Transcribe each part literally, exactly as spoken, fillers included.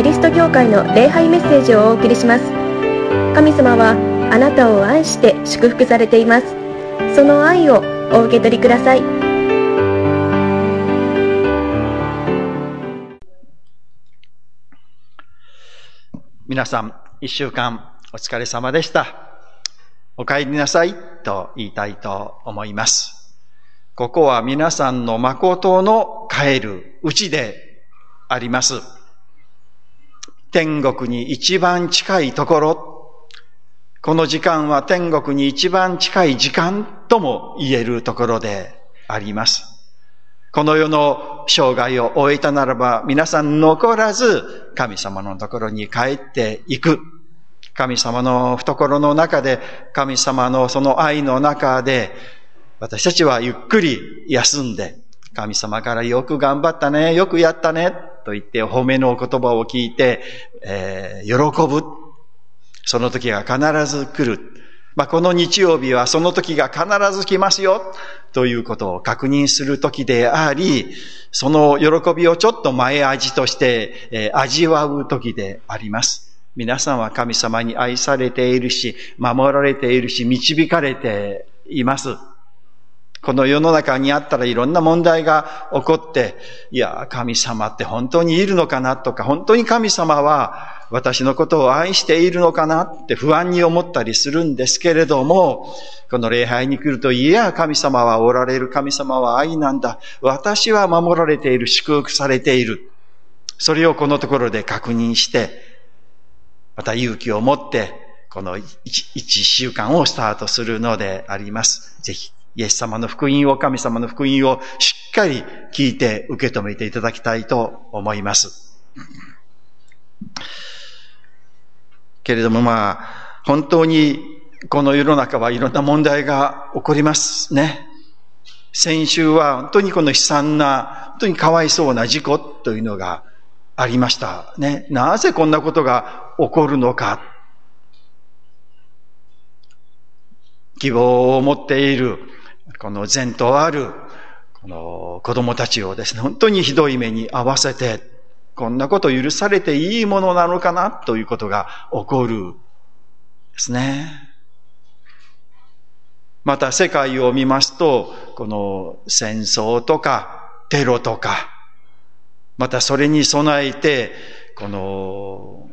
リスト教会の礼拝メッセージをお送りします。神様はあなたを愛して祝福されています。その愛をお受け取りください。 皆さん、一週間お疲れ様でした。お帰りなさいと言いたいと思います。ここは皆さんの誠の帰る家であります。天国に一番近いところ、この時間は天国に一番近い時間とも言えるところであります。この世の生涯を終えたならば、皆さん残らず神様のところに帰っていく。神様の懐の中で、神様のその愛の中で、私たちはゆっくり休んで、神様からよく頑張ったね、よくやったね、と言って褒めの言葉を聞いて、えー、喜ぶ。その時が必ず来る。まあ、この日曜日はその時が必ず来ますよ、ということを確認する時であり、その喜びをちょっと前味として、えー、味わう時であります。皆さんは神様に愛されているし、守られているし、導かれています。この世の中にあったらいろんな問題が起こって、いや、神様って本当にいるのかなとか、本当に神様は私のことを愛しているのかなって不安に思ったりするんですけれども、この礼拝に来ると、いや、神様はおられる、神様は愛なんだ。私は守られている、祝福されている。それをこのところで確認して、また勇気を持って、この一、一週間をスタートするのであります。ぜひ。イエス様の福音を、神様の福音をしっかり聞いて受け止めていただきたいと思います。けれどもまあ、本当にこの世の中はいろんな問題が起こりますね。先週は本当にこの悲惨な、本当にかわいそうな事故というのがありましたね。なぜこんなことが起こるのか。希望を持っているこの前途あるこの子供たちをですね、本当にひどい目に遭わせて、こんなこと許されていいものなのかなということが起こるですね。また世界を見ますと、この戦争とかテロとか、またそれに備えて、この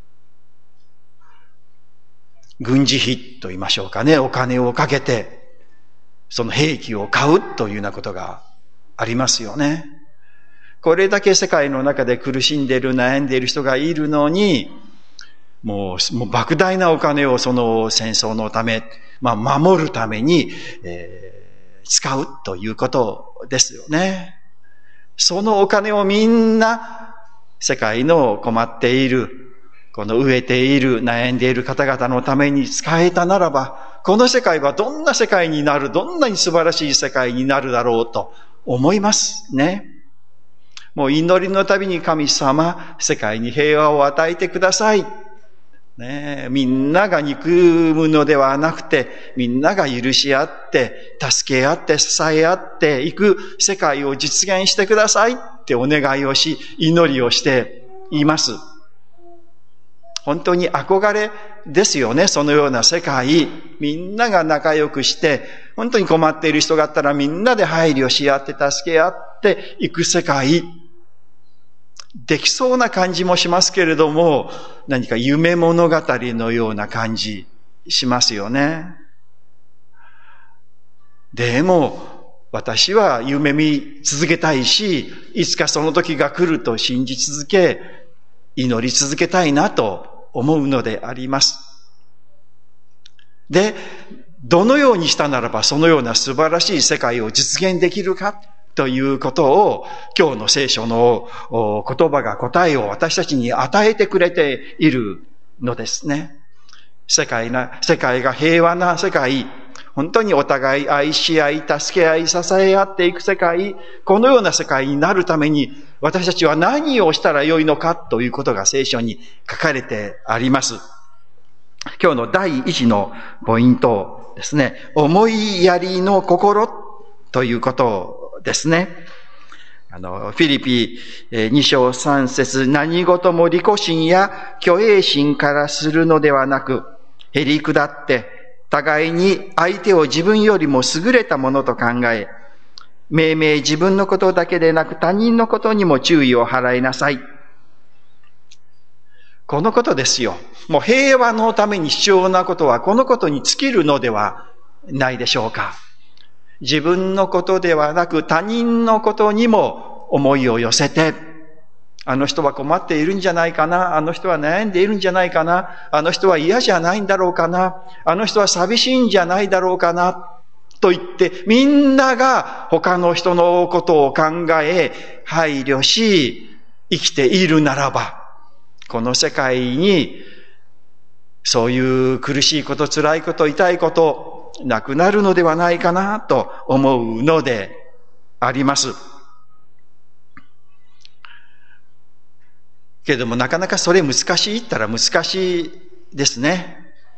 軍事費と言いましょうかね、お金をかけて、その兵器を買うというようなことがありますよね。これだけ世界の中で苦しんでいる、悩んでいる人がいるのに、もう、もう莫大なお金をその戦争のため、まあ守るために、えー、使うということですよね。そのお金をみんな世界の困っている、この飢えている、悩んでいる方々のために使えたならば、この世界はどんな世界になる、どんなに素晴らしい世界になるだろうと思いますね。もう祈りのたびに神様、世界に平和を与えてください。ねえ、みんなが憎むのではなくて、みんなが許し合って、助け合って、支え合っていく世界を実現してくださいってお願いをし、祈りをしています。本当に憧れですよね、そのような世界。みんなが仲良くして、本当に困っている人があったらみんなで配慮し合って助け合っていく世界。できそうな感じもしますけれども、何か夢物語のような感じしますよね。でも、私は夢見続けたいし、いつかその時が来ると信じ続け、祈り続けたいなと思うのであります。で、どのようにしたならばそのような素晴らしい世界を実現できるかということを、今日の聖書の言葉が答えを私たちに与えてくれているのですね。世界な、世界が平和な世界、本当にお互い愛し合い、助け合い、支え合っていく世界、このような世界になるために、私たちは何をしたらよいのかということが聖書に書かれてあります。今日の第一のポイントですね。思いやりの心ということですね。 あの、フィリピに章さん節、何事も利己心や虚栄心からするのではなく、へり下って、互いに相手を自分よりも優れたものと考え、命名自分のことだけでなく他人のことにも注意を払いなさい。このことですよ。もう平和のために必要なことはこのことに尽きるのではないでしょうか。自分のことではなく他人のことにも思いを寄せて、あの人は困っているんじゃないかな、あの人は悩んでいるんじゃないかな、あの人は嫌じゃないんだろうかな、あの人は寂しいんじゃないだろうかな、と言って、みんなが他の人のことを考え、配慮し、生きているならば、この世界に、そういう苦しいこと、辛いこと、痛いこと、なくなるのではないかな、と思うのであります。けれども、なかなかそれ難しいって言ったら難しいですね。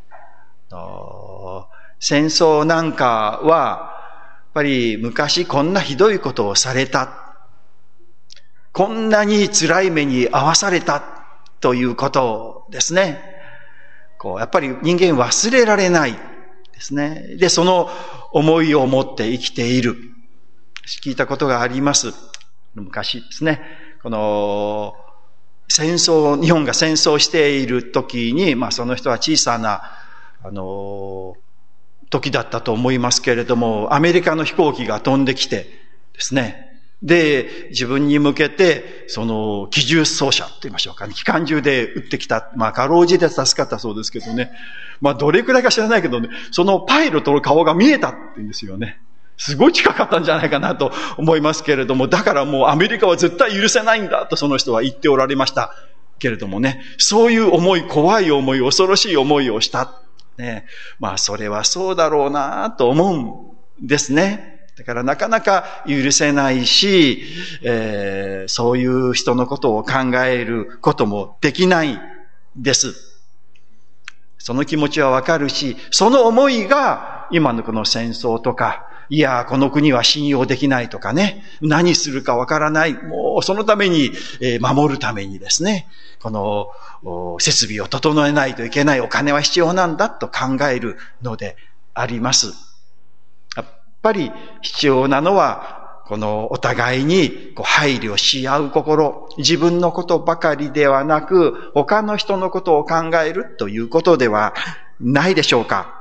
戦争なんかは、やっぱり昔こんなひどいことをされた。こんなに辛い目に遭わされたということですね。こう、やっぱり人間忘れられないですね。で、その思いを持って生きている。聞いたことがあります。昔ですね。この、戦争、日本が戦争している時に、まあその人は小さな、あの、時だったと思いますけれども、アメリカの飛行機が飛んできてですね。で、自分に向けて、その、機銃掃射と言いましょうかね。機関銃で撃ってきた。まあ、かろうじて助かったそうですけどね。まあ、どれくらいか知らないけどね、そのパイロットの顔が見えたって言うんですよね。すごい近かったんじゃないかなと思いますけれども、だからもうアメリカは絶対許せないんだとその人は言っておられましたけれどもね。そういう思い、怖い思い、恐ろしい思いをした。ね、まあ、それはそうだろうなと思うんですね。だからなかなか許せないし、えー、そういう人のことを考えることもできないです。その気持ちはわかるし、その思いが今のこの戦争とか、いや、この国は信用できないとかね、何するかわからない、もうそのために、えー、守るためにですね、この設備を整えないといけない、お金は必要なんだと考えるのであります。やっぱり必要なのは、このお互いにこう配慮し合う心、自分のことばかりではなく、他の人のことを考えるということではないでしょうか。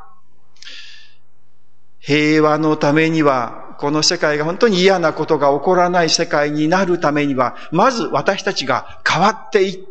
平和のためには、この世界が本当に嫌なことが起こらない世界になるためには、まず私たちが変わっていって、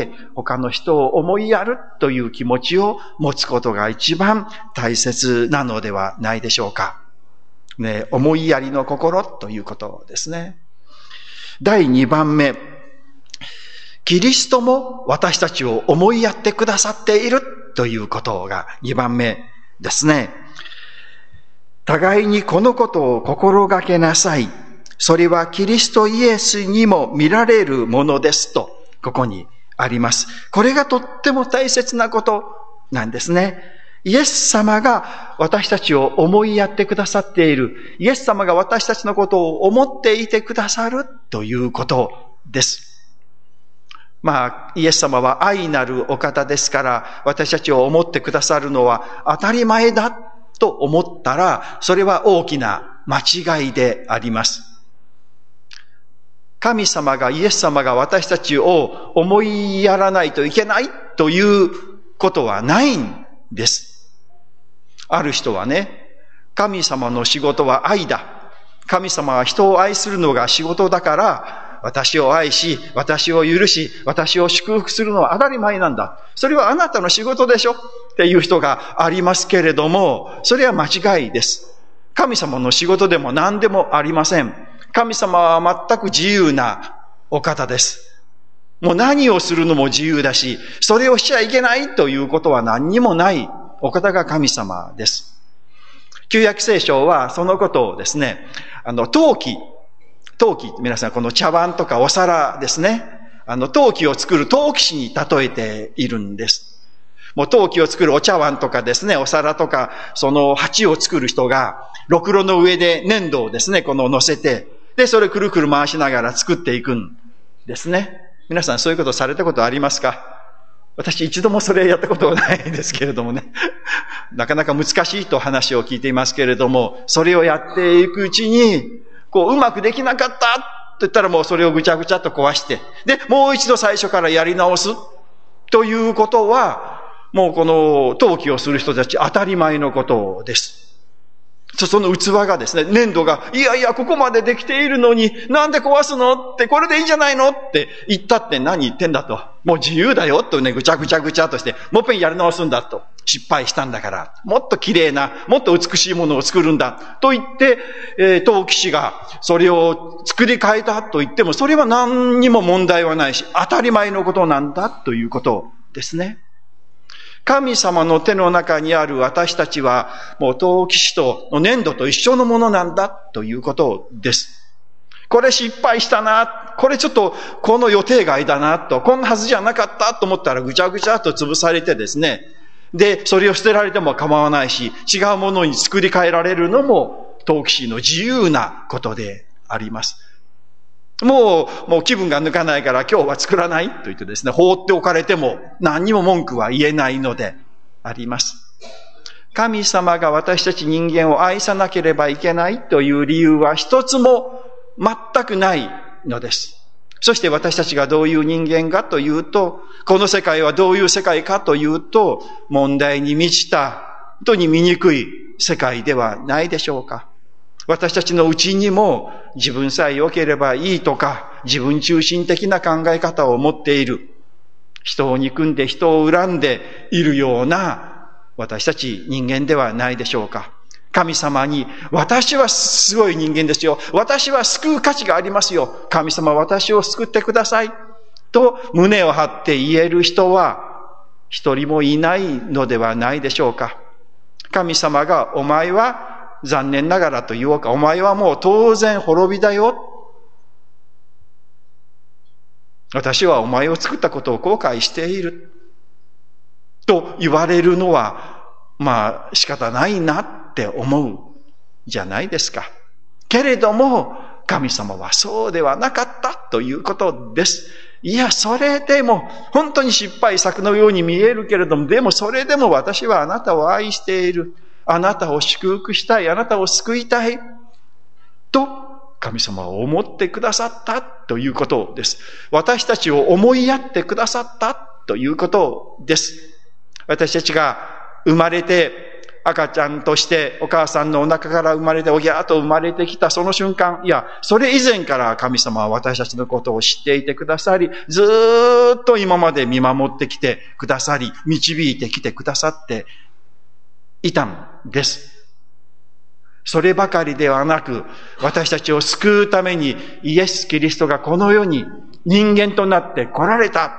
他の人を思いやるという気持ちを持つことが一番大切なのではないでしょうか。ね、思いやりの心ということですね。だいにばんめ、キリストも私たちを思いやってくださっているということがにばんめですね。互いにこのことを心がけなさい。それはキリストイエスにも見られるものですと、ここにあります。これがとっても大切なことなんですね。イエス様が私たちを思いやってくださっている。イエス様が私たちのことを思っていてくださるということです。まあ、イエス様は愛なるお方ですから、私たちを思ってくださるのは当たり前だと思ったら、それは大きな間違いであります。神様が、イエス様が私たちを思いやらないといけないということはないんです。ある人はね、神様の仕事は愛だ。神様は人を愛するのが仕事だから、私を愛し、私を許し、私を祝福するのは当たり前なんだ。それはあなたの仕事でしょっていう人がありますけれども、それは間違いです。神様の仕事でも何でもありません。神様は全く自由なお方です。もう何をするのも自由だし、それをしちゃいけないということは何にもないお方が神様です。旧約聖書はそのことをですね、あの、陶器、陶器、皆さんこの茶碗とかお皿ですね。あの、陶器を作る陶器師に例えているんです。もう陶器を作るお茶碗とかですね、お皿とか、その鉢を作る人が、ろくろの上で粘土をですね、この乗せて、 で、それくるくる回しながら作っていくんですね。皆さんそういうことされたことありますか？私一度もそれやったことはないんですけれどもね。なかなか難しいと話を聞いていますけれども、それをやっていくうちに、こう、うまくできなかったと言ったらもうそれをぐちゃぐちゃと壊して、で、もう一度最初からやり直すということは、もうこの陶器をする人たち当たり前のことです。その器がですね、粘土が、いやいや、ここまでできているのに、なんで壊すのって、これでいいんじゃないのって言ったって何言ってんだと。もう自由だよとね、ぐちゃぐちゃぐちゃとして、もう一遍やり直すんだと。失敗したんだから、もっと綺麗な、もっと美しいものを作るんだ。と言って、えー、陶器師がそれを作り変えたと言っても、それは何にも問題はないし、当たり前のことなんだということですね。神様の手の中にある私たちは、もう陶器師と粘土と一緒のものなんだということです。これ失敗したな、これちょっとこの予定外だなと、こんなはずじゃなかったと思ったらぐちゃぐちゃと潰されてですね、で、それを捨てられても構わないし、違うものに作り変えられるのも陶器師の自由なことであります。もう、もう気分が抜かないから今日は作らないと言ってですね、放っておかれても何にも文句は言えないのであります。神様が私たち人間を愛さなければいけないという理由は一つも全くないのです。そして私たちがどういう人間かというと、この世界はどういう世界かというと、問題に満ちた、本当に醜い世界ではないでしょうか。私たちのうちにも自分さえ良ければいいとか、自分中心的な考え方を持っている。人を憎んで人を恨んでいるような私たち人間ではないでしょうか。神様に、私はすごい人間ですよ。私は救う価値がありますよ。神様、私を救ってください。と胸を張って言える人は一人もいないのではないでしょうか。神様が、お前は残念ながらと言おうか、お前はもう当然滅びだよ。私はお前を作ったことを後悔している。と言われるのは、まあ仕方ないなって思うじゃないですか。けれども、神様はそうではなかったということです。いや、それでも、本当に失敗作のように見えるけれども、でもそれでも私はあなたを愛している。あなたを祝福したい、あなたを救いたい。と、神様は思ってくださったということです。私たちを思いやってくださったということです。私たちが生まれて、赤ちゃんとしてお母さんのお腹から生まれておぎゃーと生まれてきたその瞬間、いや、それ以前から神様は私たちのことを知っていてくださり、ずーっと今まで見守ってきてくださり、導いてきてくださっていたんです。そればかりではなく、私たちを救うためにイエス・キリストがこの世に人間となって来られた。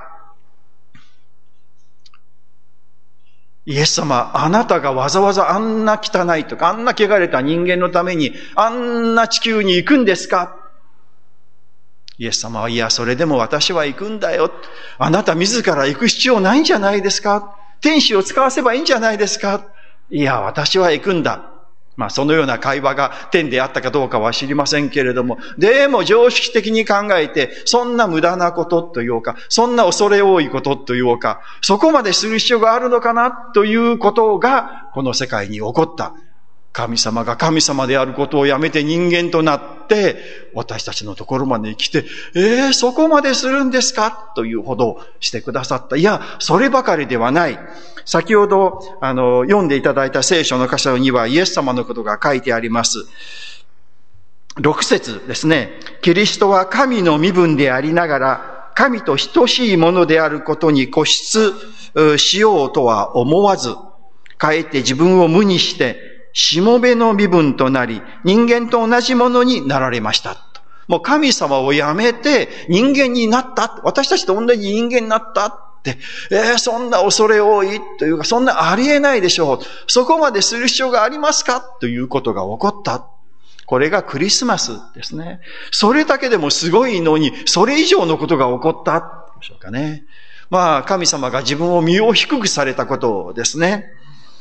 イエス様、あなたがわざわざあんな汚いとか、あんな汚れた人間のために、あんな地球に行くんですか？イエス様は、いや、それでも私は行くんだよ。あなた自ら行く必要ないんじゃないですか？天使を使わせばいいんじゃないですか？いや、私は行くんだ。まあ、そのような会話が天であったかどうかは知りませんけれども、でも常識的に考えて、そんな無駄なことというか、そんな恐れ多いことというか、そこまでする必要があるのかなということが、この世界に起こった。神様が神様であることをやめて人間となって、私たちのところまで来て、えー、そこまでするんですかというほどしてくださった。いや、そればかりではない。先ほど、あの、読んでいただいた聖書の箇所にはイエス様のことが書いてあります。六節ですね。キリストは神の身分でありながら、神と等しいものであることに固執しようとは思わず、かえって自分を無にして、しもべの身分となり、人間と同じものになられました。もう神様をやめて人間になった。私たちと同じ人間になったって。えー、そんな恐れ多いというか、そんなありえないでしょう。そこまでする必要がありますかということが起こった。これがクリスマスですね。それだけでもすごいのに、それ以上のことが起こったでしょうかね。まあ、神様が自分を身を低くされたことですね。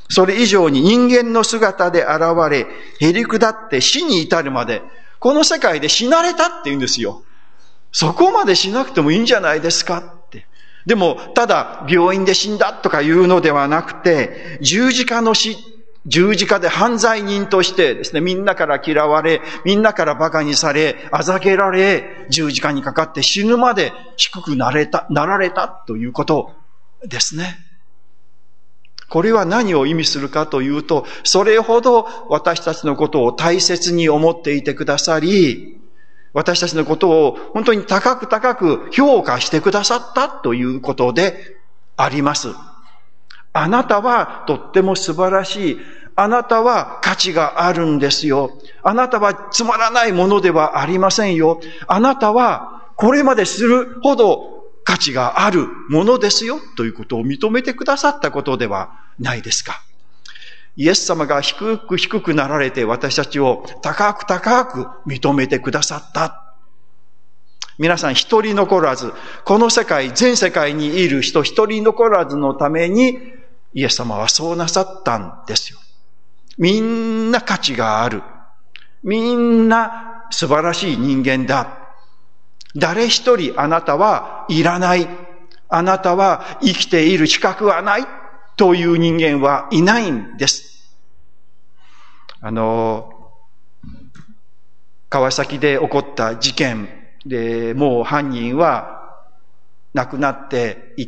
それ以上に人間の姿で現れ、へりくだって死に至るまで、この世界で死なれたって言うんですよ。そこまでしなくてもいいんじゃないですかって。でも、ただ病院で死んだとかいうのではなくて、十字架の死、十字架で犯罪人としてですね、みんなから嫌われ、みんなから馬鹿にされ、あざけられ、十字架にかかって死ぬまで低くなれた、なられたということですね。これは何を意味するかというと、それほど私たちのことを大切に思っていてくださり、私たちのことを本当に高く高く評価してくださったということであります。あなたはとっても素晴らしい。あなたは価値があるんですよ。あなたはつまらないものではありませんよ。あなたはこれまでするほど価値があるものですよということを認めてくださったことではないですか。イエス様が低く低くなられて私たちを高く高く認めてくださった。皆さん一人残らず、この世界、全世界にいる人一人残らずのためにイエス様はそうなさったんですよ。みんな価値がある。みんな素晴らしい人間だ。誰一人あなたはいらない。あなたは生きている資格はない。という人間はいないんです。あの、川崎で起こった事件で、もう犯人は亡くなっていって、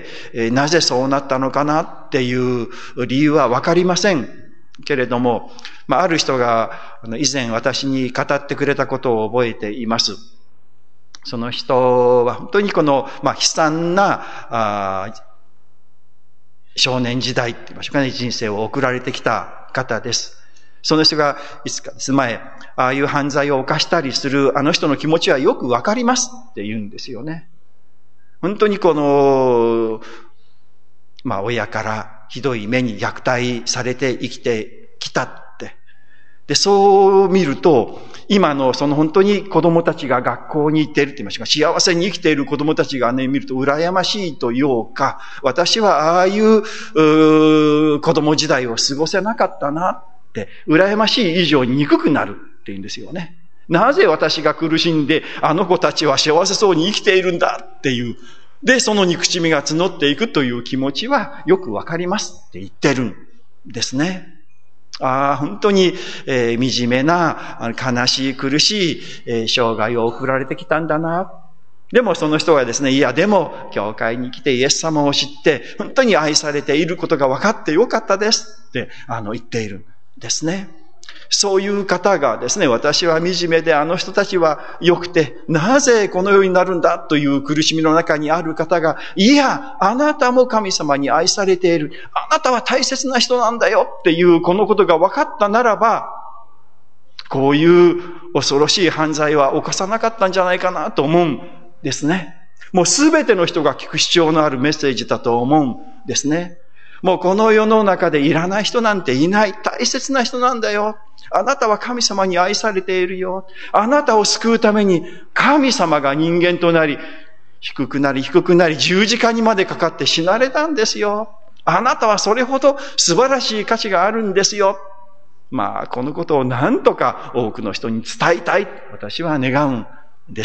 なぜそうなったのかなっていう理由はわかりませんけれども、まあ、ある人が以前私に語ってくれたことを覚えています。その人は本当にこの、まあ、悲惨な、あ少年時代って言いましょうかね、人生を送られてきた方です。その人がいつかです前、ああいう犯罪を犯したりするあの人の気持ちはよくわかりますって言うんですよね。本当にこの、まあ親からひどい目に虐待されて生きてきたって。で、そう見ると、今のその本当に子供たちが学校に行っているって言いましょうか、幸せに生きている子供たちがね、見ると羨ましいというか、私はああいう、う子供時代を過ごせなかったなって、羨ましい以上に憎くなるって言うんですよね。なぜ私が苦しんで、あの子たちは幸せそうに生きているんだっていう。で、その憎しみが募っていくという気持ちはよくわかりますって言ってるんですね。ああ、本当に、えー、惨めな、悲しい、苦しい、えー、生涯を送られてきたんだな。でもその人はですね、いやでも、教会に来てイエス様を知って、本当に愛されていることが分かってよかったですって、あの、言っているんですね。そういう方がですね、私は惨めであの人たちは良くて、なぜこのようになるんだという苦しみの中にある方が、いや、あなたも神様に愛されている。あなたは大切な人なんだよっていうこのことが分かったならば、こういう恐ろしい犯罪は犯さなかったんじゃないかなと思うんですね。もうすべての人が聞く必要のあるメッセージだと思うんですね。もうこの世の中でいらない人なんていない。大切な人なんだよ。あなたは神様に愛されているよ。あなたを救うために神様が人間となり、低くなり低くなり十字架にまでかかって死なれたんですよ。あなたはそれほど素晴らしい価値があるんですよ。まあ、このことを何とか多くの人に伝えたい。私は願うんです。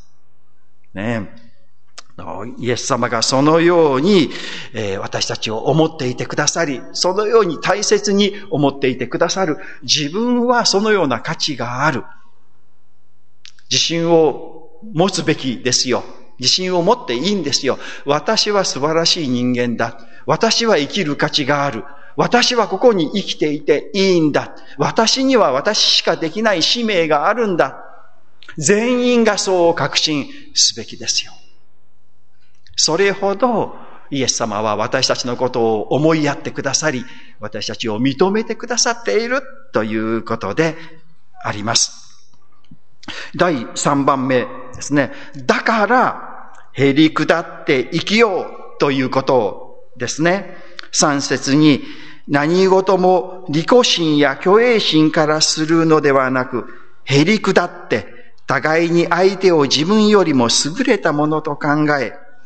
ねえ。イエス様がそのように、えー、私たちを思っていてくださり、そのように大切に思っていてくださる。自分はそのような価値がある。自信を持つべきですよ。自信を持っていいんですよ。私は素晴らしい人間だ。私は生きる価値がある。私はここに生きていていいんだ。私には私しかできない使命があるんだ。全員がそう確信すべきですよ。それほどイエス様は私たちのことを思いやってくださり、私たちを認めてくださっているということであります。だいさんばんめですね。だから、へりくだって生きようということですね。さん節に、何事も利己心や虚栄心からするのではなく、へりくだって互いに相手を自分よりも優れたものと考え、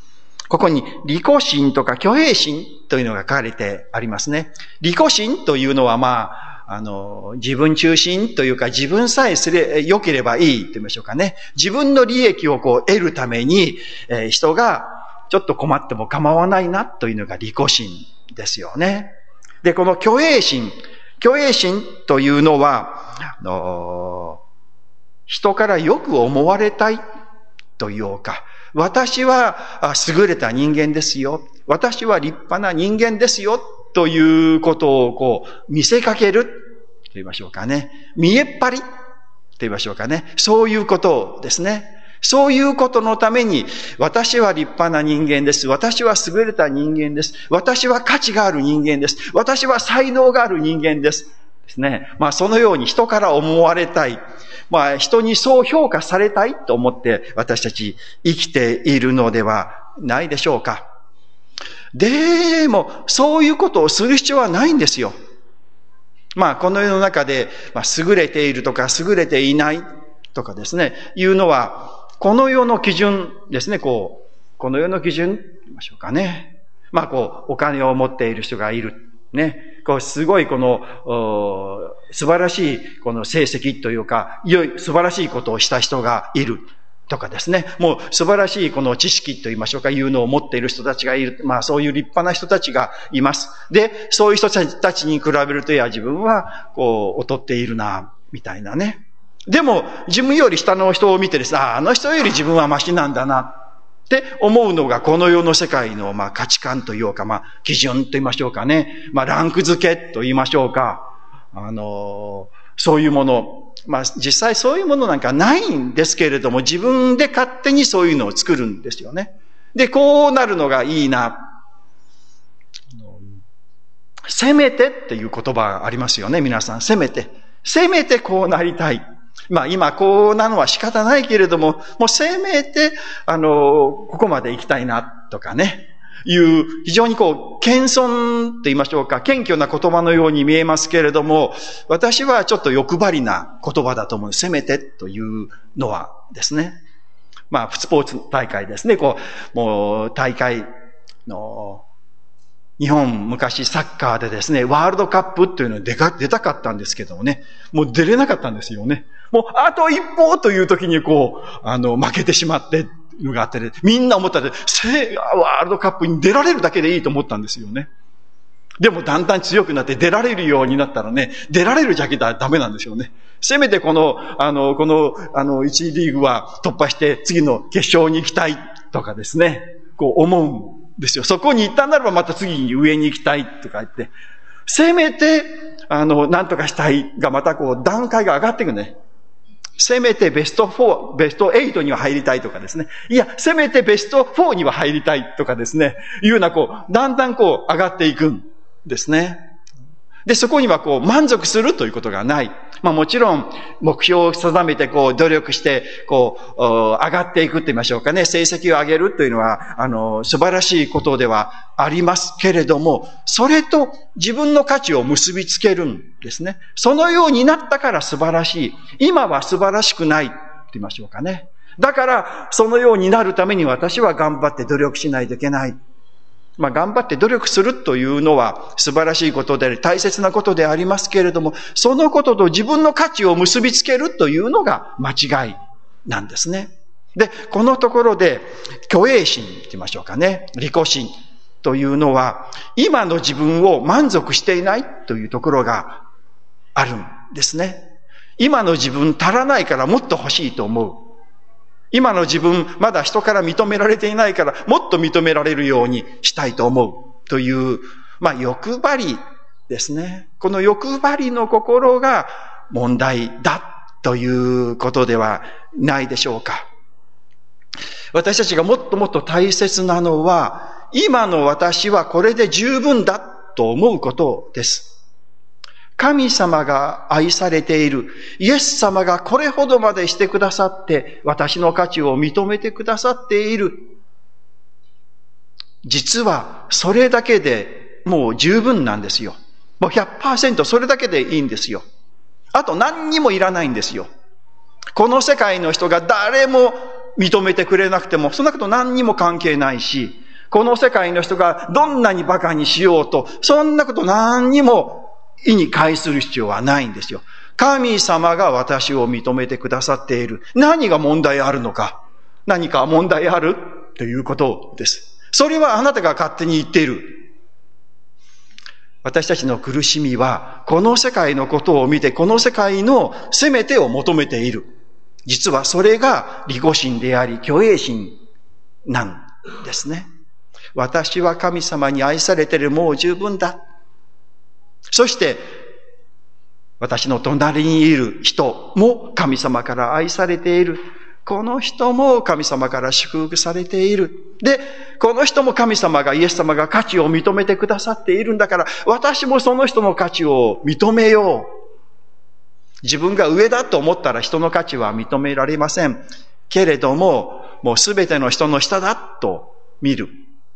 ここに利己心とか虚栄心というのが書かれてありますね。利己心というのはまあ、あの、自分中心というか自分さえすれ、良ければいいと言いましょうかね。自分の利益をこう得るために、えー、人がちょっと困っても構わないなというのが利己心ですよね。で、この虚栄心、虚栄心というのは、あの、人からよく思われたいというか、私は優れた人間ですよ。私は立派な人間ですよ。ということをこう見せかけると言いましょうかね。見えっ張りと言いましょうかね。そういうことですね。そういうことのために、私は立派な人間です。私は優れた人間です。私は価値がある人間です。私は才能がある人間です。ですね。まあそのように人から思われたい。まあ人にそう評価されたいと思って私たち生きているのではないでしょうか。でも、そういうことをする必要はないんですよ。まあ、この世の中で、まあ、優れているとか、優れていないとかですね、いうのは、この世の基準ですね、こう、この世の基準、言いましょうかね。まあ、こう、お金を持っている人がいる。ね。こう、すごいこの、素晴らしい、この成績というか、良い、素晴らしいことをした人がいる。とかですね。もう素晴らしいこの知識と言いましょうか、いうのを持っている人たちがいる。まあそういう立派な人たちがいます。で、そういう人たちに比べると、いや自分はこう劣っているな、みたいなね。でも自分より下の人を見てですね、あ、あの人より自分はマシなんだな、って思うのがこの世の世界のまあ価値観というか、まあ基準と言いましょうかね。まあランク付けと言いましょうか。あの、そういうもの。まあ実際そういうものなんかないんですけれども、自分で勝手にそういうのを作るんですよね。で、こうなるのがいいな。せめてっていう言葉がありますよね、皆さん。せめて。せめてこうなりたい。まあ今こうなのは仕方ないけれども、もうせめて、あの、ここまで行きたいなとかね。いう非常にこう謙遜と言いましょうか、謙虚な言葉のように見えますけれども、私はちょっと欲張りな言葉だと思う。せめてというのはですね。まあスポーツ大会ですね。こうもう大会の日本昔サッカーでですね、ワールドカップというのに出か出たかったんですけどもね、もう出れなかったんですよね。もうあと一歩という時にこうあの負けてしまって。のがあって、ね、みんな思ったら、ワールドカップに出られるだけでいいと思ったんですよね。でもだんだん強くなって出られるようになったらね、出られるだけではダメなんですよね。せめてこの、あの、この、あの、いちリーグは突破して次の決勝に行きたいとかですね、こう思うんですよ。そこに行ったならばまた次に上に行きたいとか言って、せめて、あの、なんとかしたいがまたこう段階が上がっていくね。せめてベストフォー、ベストエイトには入りたいとかですね。いや、せめてベストフォーには入りたいとかですね。いうようなこう、だんだんこう上がっていくんですね。で、そこにはこう満足するということがない。まあもちろん目標を定めてこう努力してこう上がっていくって言いましょうかね。成績を上げるというのはあの素晴らしいことではありますけれども、それと自分の価値を結びつけるんですね。そのようになったから素晴らしい。今は素晴らしくないって言いましょうかね。だからそのようになるために私は頑張って努力しないといけない。まあ頑張って努力するというのは素晴らしいことであり大切なことでありますけれども、そのことと自分の価値を結びつけるというのが間違いなんですね。で、このところで虚栄心と言いましょうかね、利己心というのは今の自分を満足していないというところがあるんですね。今の自分足らないからもっと欲しいと思う。今の自分、まだ人から認められていないから、もっと認められるようにしたいと思う。という、まあ欲張りですね。この欲張りの心が問題だということではないでしょうか。私たちがもっともっと大切なのは、今の私はこれで十分だと思うことです。神様が愛されている。イエス様がこれほどまでしてくださって、私の価値を認めてくださっている。実は、それだけでもう十分なんですよ。もう ひゃくパーセント それだけでいいんですよ。あと何にもいらないんですよ。この世界の人が誰も認めてくれなくても、そんなこと何にも関係ないし、 この世界の人がどんなに馬鹿にしようと、そんなこと何にも意に介する必要はないんですよ。神様が私を認めてくださっている。何が問題あるのか。何か問題あるということです。それはあなたが勝手に言っている。私たちの苦しみは、この世界のことを見て、この世界のせめてを求めている。実はそれが利己心であり、虚栄心なんですね。私は神様に愛されている、もう十分だ。そして、私の隣にいる人も神様から愛されている。この人も神様から祝福されている。で、この人も神様が、イエス様が価値を認めてくださっているんだから、私もその人の価値を認めよう。自分が上だと思ったら人の価値は認められません。けれども、もうすべての人の下だと見る。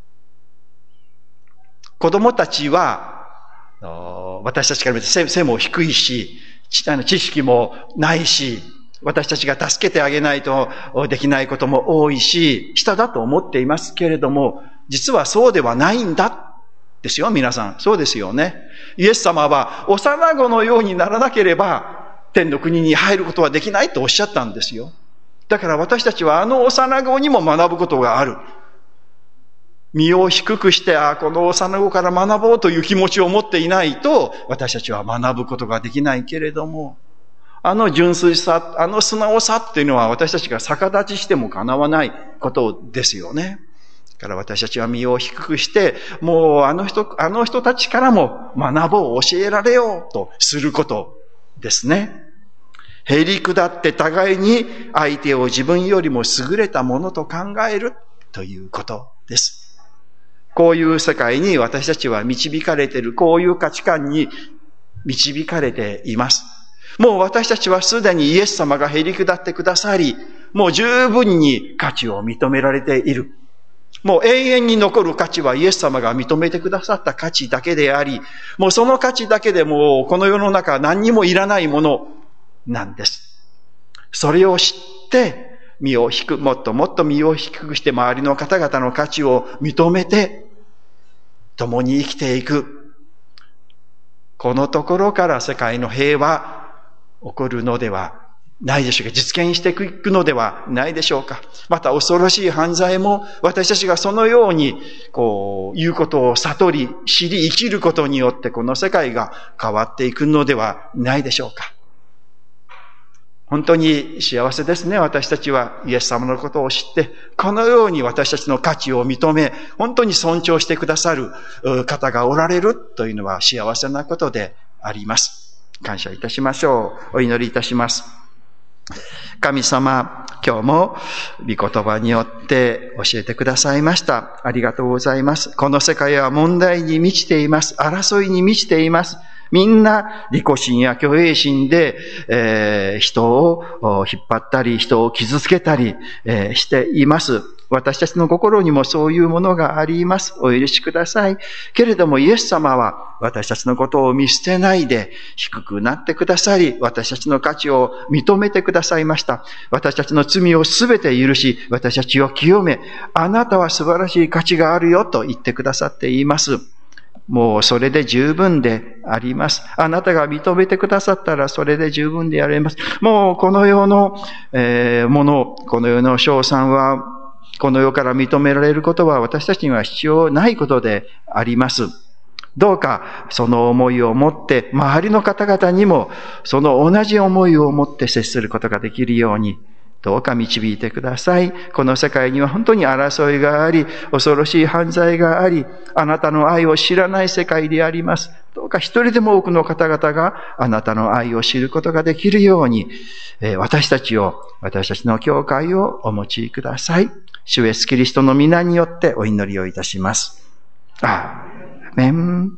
子供たちは、私たちから見て背も低いし、知識もないし、私たちが助けてあげないとできないことも多いし、下だと思っていますけれども、実はそうではないんだ。ですよ、皆さん。そうですよね。イエス様は幼子のようにならなければ、天の国に入ることはできないとおっしゃったんですよ。だから私たちはあの幼子にも学ぶことがある。身を低くして、あこの幼子から学ぼうという気持ちを持っていないと、私たちは学ぶことができないけれども、あの純粋さ、あの素直さっていうのは私たちが逆立ちしてもかなわないことですよね。だから私たちは身を低くして、もうあの人、あの人たちからも学ぼう、教えられようとすることですね。へり下って互いに相手を自分よりも優れたものと考えるということです。こういう世界に私たちは導かれている、こういう価値観に導かれています。もう私たちはすでにイエス様がへり下ってくださり、もう十分に価値を認められている。もう永遠に残る価値はイエス様が認めてくださった価値だけであり、もうその価値だけでもうこの世の中何にもいらないものなんです。それを知って、身を低く、もっともっと身を低くして周りの方々の価値を認めて、共に生きていく。このところから世界の平和、起こるのではないでしょうか。実現していくのではないでしょうか。また恐ろしい犯罪も私たちがそのように、こう、言うことを悟り、知り、生きることによってこの世界が変わっていくのではないでしょうか。本当に幸せですね。私たちはイエス様のことを知って、このように私たちの価値を認め、本当に尊重してくださる方がおられるというのは幸せなことであります。感謝いたしましょう。お祈りいたします。神様、今日も御言葉によって教えてくださいました。ありがとうございます。この世界は問題に満ちています。争いに満ちています。みんな利己心や虚栄心で、えー、人を引っ張ったり、人を傷つけたり、えー、しています。私たちの心にもそういうものがあります。お許しください。けれどもイエス様は私たちのことを見捨てないで低くなってくださり、私たちの価値を認めてくださいました。私たちの罪をすべて許し、私たちを清め、あなたは素晴らしい価値があるよと言ってくださっています。もうそれで十分であります。あなたが認めてくださったらそれで十分であります。もうこの世の、えー、もの、この世の称賛は、この世から認められることは私たちには必要ないことであります。どうかその思いを持って、周りの方々にもその同じ思いを持って接することができるように、どうか導いてください。この世界には本当に争いがあり、恐ろしい犯罪があり、あなたの愛を知らない世界であります。どうか一人でも多くの方々があなたの愛を知ることができるように、私たちを、私たちの教会をお持ちください。主イエスキリストの皆によってお祈りをいたします。アーメン。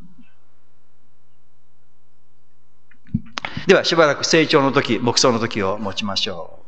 ではしばらく成長の時、黙想の時を持ちましょう。